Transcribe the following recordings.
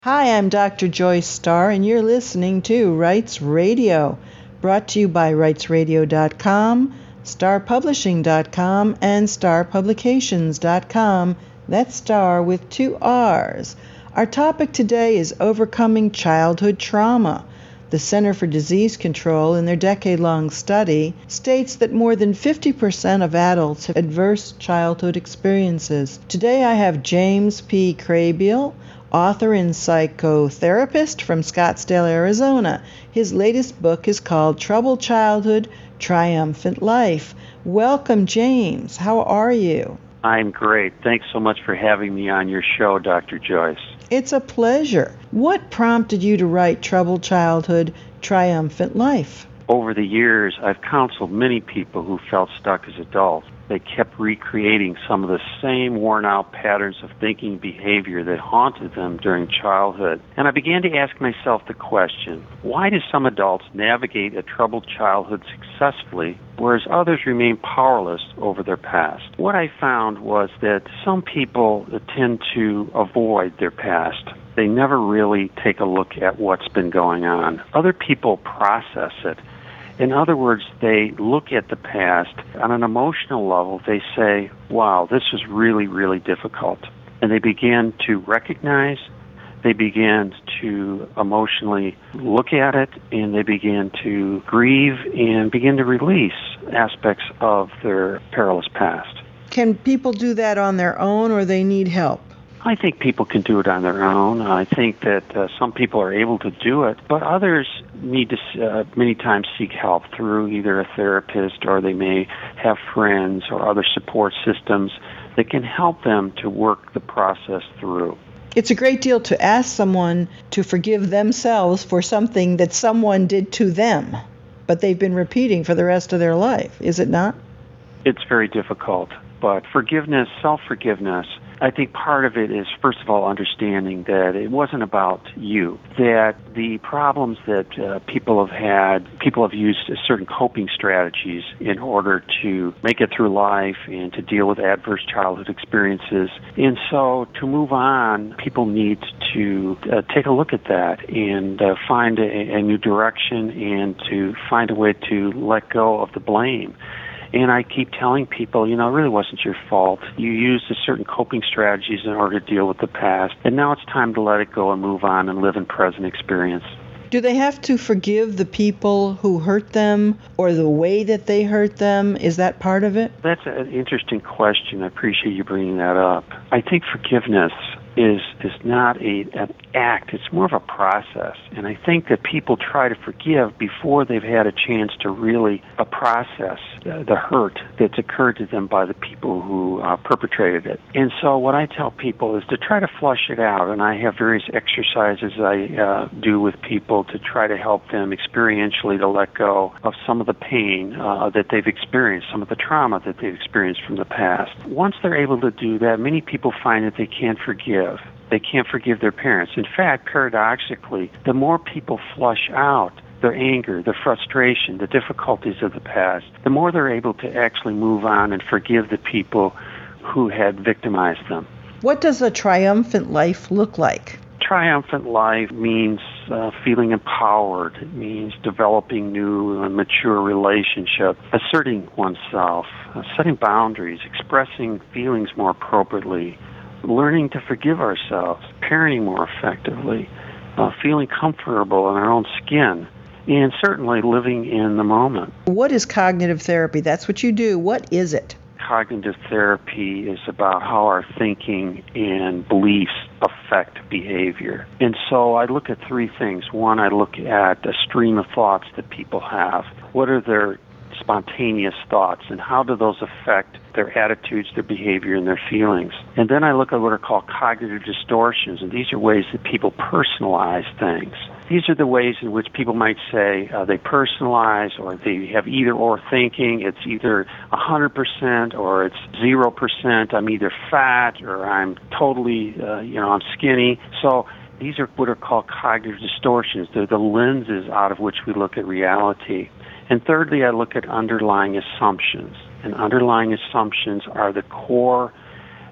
Hi, I'm Dr. Joyce Starr, and you're listening to Rights Radio, brought to you by RightsRadio.com, StarPublishing.com, and StarPublications.com. That's Star with 2 R's. Our topic today is overcoming childhood trauma. The Center for Disease Control, in their decade-long study, states that more than 50% of adults have adverse childhood experiences. Today I have James P. Krehbiel, author and psychotherapist from Scottsdale, Arizona. His latest book is called Troubled Childhood, Triumphant Life. Welcome, James. How are you? I'm great. Thanks so much for having me on your show, Dr. Joyce. It's a pleasure. What prompted you to write Troubled Childhood, Triumphant Life? Over the years, I've counseled many people who felt stuck as adults. They kept recreating some of the same worn-out patterns of thinking and behavior that haunted them during childhood. And I began to ask myself the question, why do some adults navigate a troubled childhood successfully, whereas others remain powerless over their past? What I found was that some people tend to avoid their past. They never really take a look at what's been going on. Other people process it. In other words, they look at the past on an emotional level. They say, wow, this was really, really difficult. And they begin to recognize, they begin to emotionally look at it, and they begin to grieve and begin to release aspects of their perilous past. Can people do that on their own, or they need help? I think people can do it on their own. I think that some people are able to do it, but others need to many times seek help through either a therapist, or they may have friends or other support systems that can help them to work the process through. It's a great deal to ask someone to forgive themselves for something that someone did to them, but they've been repeating for the rest of their life, is it not? It's very difficult, but forgiveness, self-forgiveness, I think part of it is, first of all, understanding that it wasn't about you, that the problems that people have used certain coping strategies in order to make it through life and to deal with adverse childhood experiences. And so to move on, people need to take a look at that and find a new direction and to find a way to let go of the blame. And I keep telling people, it really wasn't your fault. You used certain coping strategies in order to deal with the past, and now it's time to let it go and move on and live in present experience. Do they have to forgive the people who hurt them or the way that they hurt them? Is that part of it? That's an interesting question. I appreciate you bringing that up. I think forgiveness is not an act. It's more of a process. And I think that people try to forgive before they've had a chance to really process the hurt that's occurred to them by the people who perpetrated it. And so what I tell people is to try to flush it out. And I have various exercises I do with people to try to help them experientially to let go of some of the pain that they've experienced, some of the trauma that they've experienced from the past. Once they're able to do that, many people find that they can't forgive. They can't forgive their parents. In fact, paradoxically, the more people flush out their anger, their frustration, the difficulties of the past, the more they're able to actually move on and forgive the people who had victimized them. What does a triumphant life look like? Triumphant life means feeling empowered. It means developing new and mature relationships, asserting oneself, setting boundaries, expressing feelings more appropriately, learning to forgive ourselves, parenting more effectively, feeling comfortable in our own skin, and certainly living in the moment. What is cognitive therapy? That's what you do. What is it? Cognitive therapy is about how our thinking and beliefs affect behavior. And so I look at three things. One, I look at a stream of thoughts that people have. What are their spontaneous thoughts, and how do those affect their attitudes, their behavior, and their feelings? And then I look at what are called cognitive distortions, and these are ways that people personalize things. These are the ways in which people might say they personalize, or they have either-or thinking. It's either 100% or it's 0%. I'm either fat or I'm totally, I'm skinny. So these are what are called cognitive distortions. They're the lenses out of which we look at reality. And thirdly, I look at underlying assumptions. And underlying assumptions are the core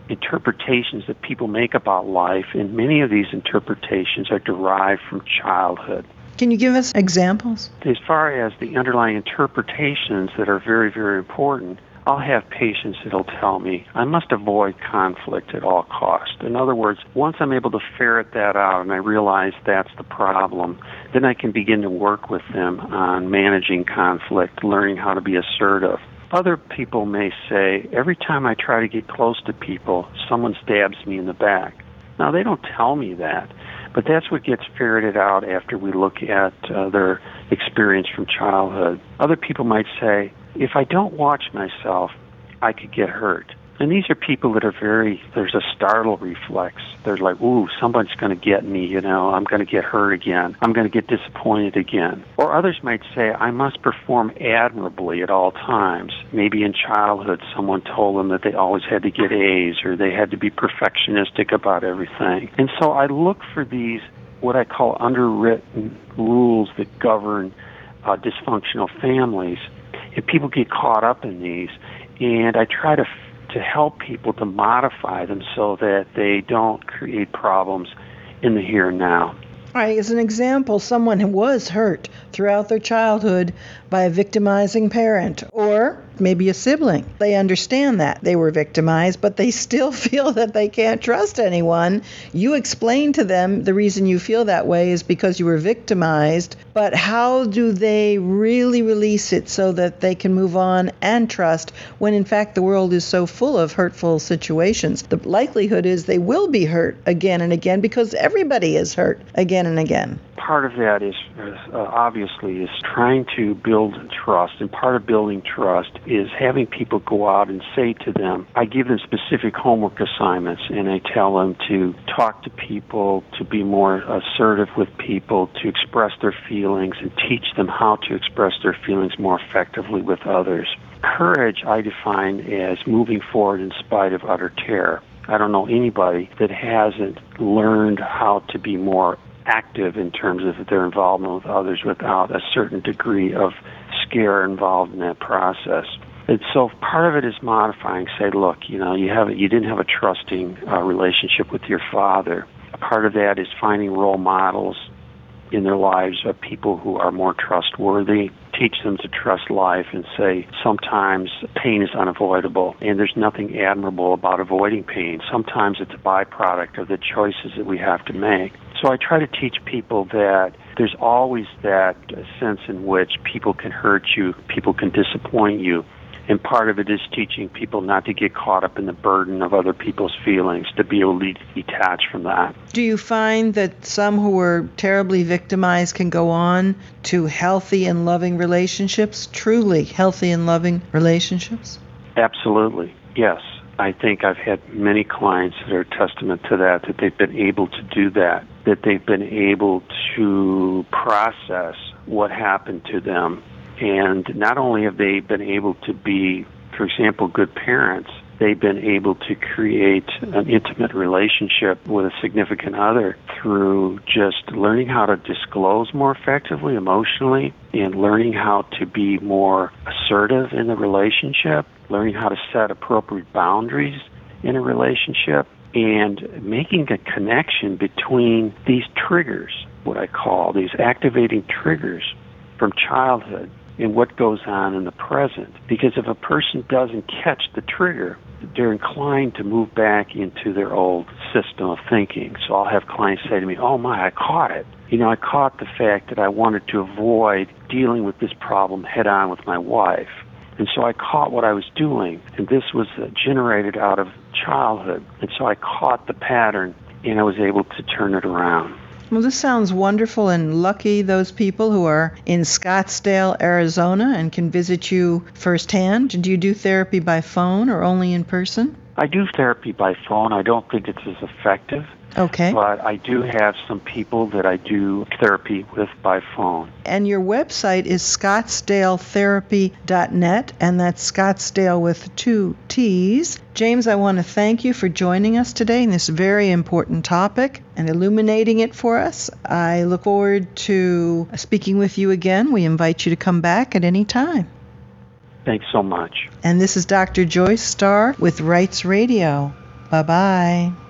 interpretations that people make about life, and many of these interpretations are derived from childhood. Can you give us examples? As far as the underlying interpretations that are very, very important, I'll have patients that'll tell me, I must avoid conflict at all costs. In other words, once I'm able to ferret that out and I realize that's the problem, then I can begin to work with them on managing conflict, learning how to be assertive. Other people may say, every time I try to get close to people, someone stabs me in the back. Now, they don't tell me that, but that's what gets ferreted out after we look at their experience from childhood. Other people might say, if I don't watch myself, I could get hurt. And these are people that are there's a startle reflex. They're like, ooh, somebody's going to get me, I'm going to get hurt again. I'm going to get disappointed again. Or others might say, I must perform admirably at all times. Maybe in childhood someone told them that they always had to get A's or they had to be perfectionistic about everything. And so I look for these, what I call underwritten rules that govern dysfunctional families. And people get caught up in these. And I try to help people to modify them so that they don't create problems in the here and now. All right, as an example, someone who was hurt throughout their childhood by a victimizing parent or maybe a sibling. They understand that they were victimized, but they still feel that they can't trust anyone. You explain to them the reason you feel that way is because you were victimized, but how do they really release it so that they can move on and trust when in fact the world is so full of hurtful situations? The likelihood is they will be hurt again and again because everybody is hurt again and again. Part of that is obviously is trying to build trust, and part of building trust is having people go out and say to them, I give them specific homework assignments, and I tell them to talk to people, to be more assertive with people, to express their feelings, and teach them how to express their feelings more effectively with others. Courage, I define as moving forward in spite of utter terror. I don't know anybody that hasn't learned how to be more active in terms of their involvement with others without a certain degree of scare involved in that process. And so part of it is modifying, say, look, you didn't have a trusting relationship with your father. Part of that is finding role models in their lives of people who are more trustworthy. Teach them to trust life and say sometimes pain is unavoidable and there's nothing admirable about avoiding pain. Sometimes it's a byproduct of the choices that we have to make. So I try to teach people that there's always that sense in which people can hurt you, people can disappoint you. And part of it is teaching people not to get caught up in the burden of other people's feelings, to be able to detach from that. Do you find that some who were terribly victimized can go on to healthy and loving relationships, truly healthy and loving relationships? Absolutely, yes. I think I've had many clients that are testament to that they've been able to do that they've been able to process what happened to them. And not only have they been able to be, for example, good parents, they've been able to create an intimate relationship with a significant other through just learning how to disclose more effectively emotionally and learning how to be more assertive in the relationship, learning how to set appropriate boundaries in a relationship, and making a connection between these triggers, what I call these activating triggers from childhood, and what goes on in the present. Because if a person doesn't catch the trigger, they're inclined to move back into their old system of thinking. So I'll have clients say to me, oh my, I caught it. I caught the fact that I wanted to avoid dealing with this problem head on with my wife. And so I caught what I was doing, and this was generated out of childhood. And so I caught the pattern, and I was able to turn it around. Well, this sounds wonderful, and lucky those people who are in Scottsdale, Arizona, and can visit you firsthand. Do you do therapy by phone or only in person? I do therapy by phone. I don't think it's as effective. Okay. But I do have some people that I do therapy with by phone. And your website is scottsdaletherapy.net, and that's Scottsdale with 2 T's. James, I want to thank you for joining us today in this very important topic and illuminating it for us. I look forward to speaking with you again. We invite you to come back at any time. Thanks so much. And this is Dr. Joyce Starr with Rights Radio. Bye-bye.